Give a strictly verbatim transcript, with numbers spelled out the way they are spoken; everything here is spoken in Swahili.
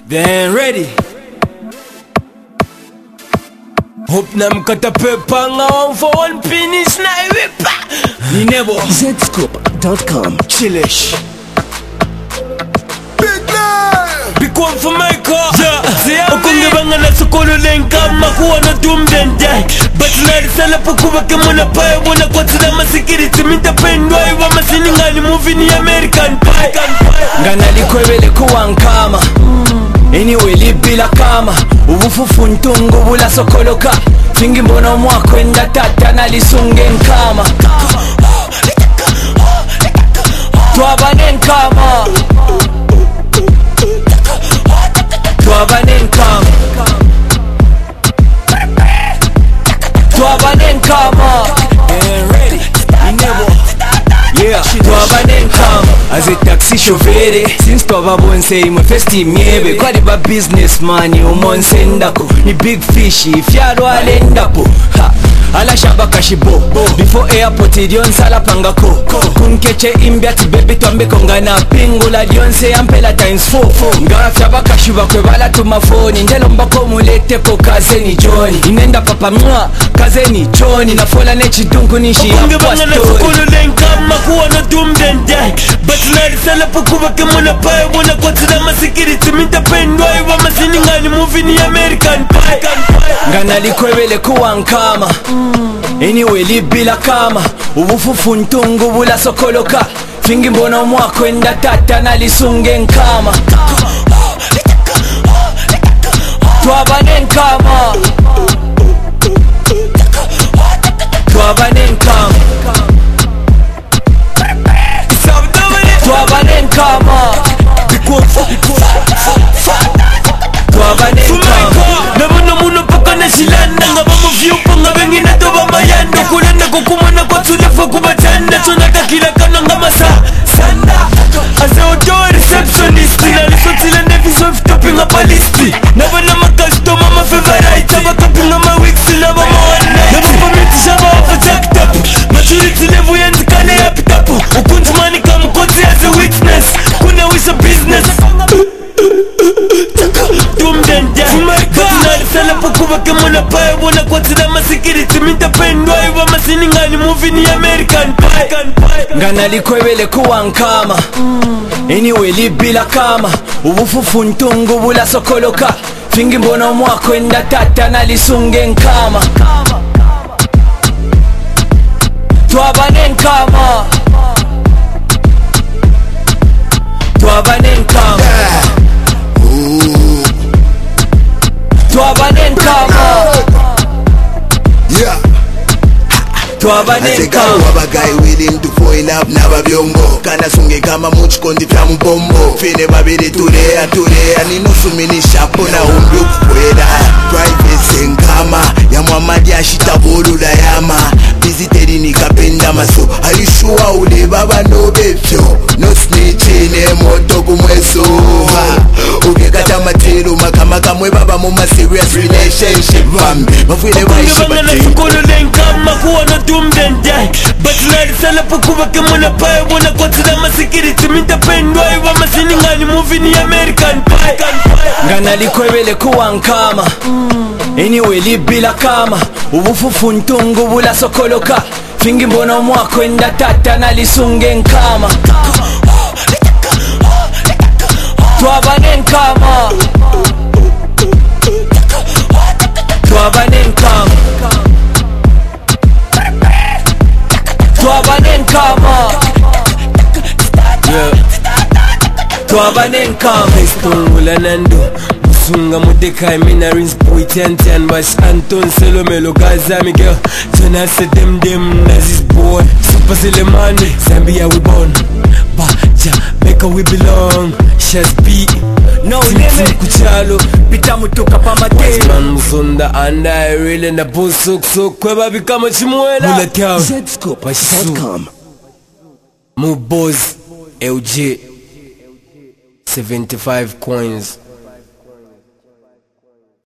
They ain't ready. Hope na mkata pepa nga one for one finish na iwipa. Ni nebo Z Scoop dot com. Chillish Big one for my car. Yeah, ukunge banga na sokolo lenka makuwa na dumdende. But na risala pukuba kemuna pae wana kwa tina masikiriti minta pendwa iwa masini ngani movie ni American Pie. Ngana likwebele kuwa nkama anyway libila kama ubufufu ntungu bula sokoloka fingi mbono mwako enda tata na lisunge nkama Twabane nkama Twabane nkama Twabane nkama Yeah, twabane nkama as a taxi chauffeur since twababonse imwe festi miebe kwali ba businessman umonsendako ni big fish ifyalo alendapo ha ala shabaka shibo before airport idion sala pangako kunkeche imbiati baby twambe kongana pingula dionse yampela times four ngafya bakashuba kwebala tumafoni ndelo mbako mulete ko kazeni Johnny inenda papa mwa kazeni Johnny na fola nechidunku nishi ya makuwa na dumdende. But na risala pukuba kemuna pae wana kwa tina masikiriti minta pendwa iwa masini ngani movie ni American Pie. Ngana likwebele kuwa nkama anyway libila kama ubufufu ntungu bula sokoloka fingi mbono mwako enda tata na lisunge nkama Twabane nkama Twabane nkama Twabane nkama Twabane nkama Nabona muno paka na shilanda nga bamu vyupa nga bengi na toba mayando kulenda kukumana kwa tulefa kubatanda tunata kila kano nga masa sanda ase otoa receptionist na lisotila nevis of topping up a listi nabona makastoma ma favorite abakapi nga ma wixi na ba mawana naba pamiti shaba wafa jacked up maturity level yanzikane ya pitapo ukunjumani kamukozi as a witness kuna wisha business dumdende narisala pukuba kemuna pae wana kwa tina masikiriti minta pendwa iwa masini ngani movie ni American Pie. Ngana likwebele kuwa nkama anyway libila kama ubufufu ntungu bula sokoloka fingi mbono mwako enda tata na lisunge nkama Twabane nkama Twabane nkama Twabane nkama Yeah. Twabane nkama Wabagayi willing to fall in love naba byongo kana sunge kama muchikondi tya mubombo fine babiri tulea tulea ninosuminisha pona umbi ukukwera privacy nkama ya mwamadi ashitabulula yama biziteri nikapenda maso alishuwa ule baba nobefyo no snitching emoto kumweso ukekata matelo makamaka mwe baba muma serious relationship bambi bafwile baishibati makuwa na dumdende. But na risala pukuba kemuna pae wana kwa tina masikiriti minta pendwa iwa masini ngani movie ni American Pie. Ngana likwebele kuwa nkama anyway libila kama ubufufu ntungu bula sokoloka fingi mbono mwako enda tata na lisunge nkama Twabane nkama Twabane nkama Twabane nkama Twabane nkama Stongula nando Musunga mudeka mina rins boy ten ten Bash Anton Selomelo Gaza Miguel Tona se dem dem Nazis boy Super Selemani Zambia we born Baja Mecca we belong Shaz B No limit kuchalo Pita mutuka pa mate Man musonda anda I really na busuk suk Kweba bikama chimuela Mula tiao Z Scoop dot com. Muboz L J seventy-five coins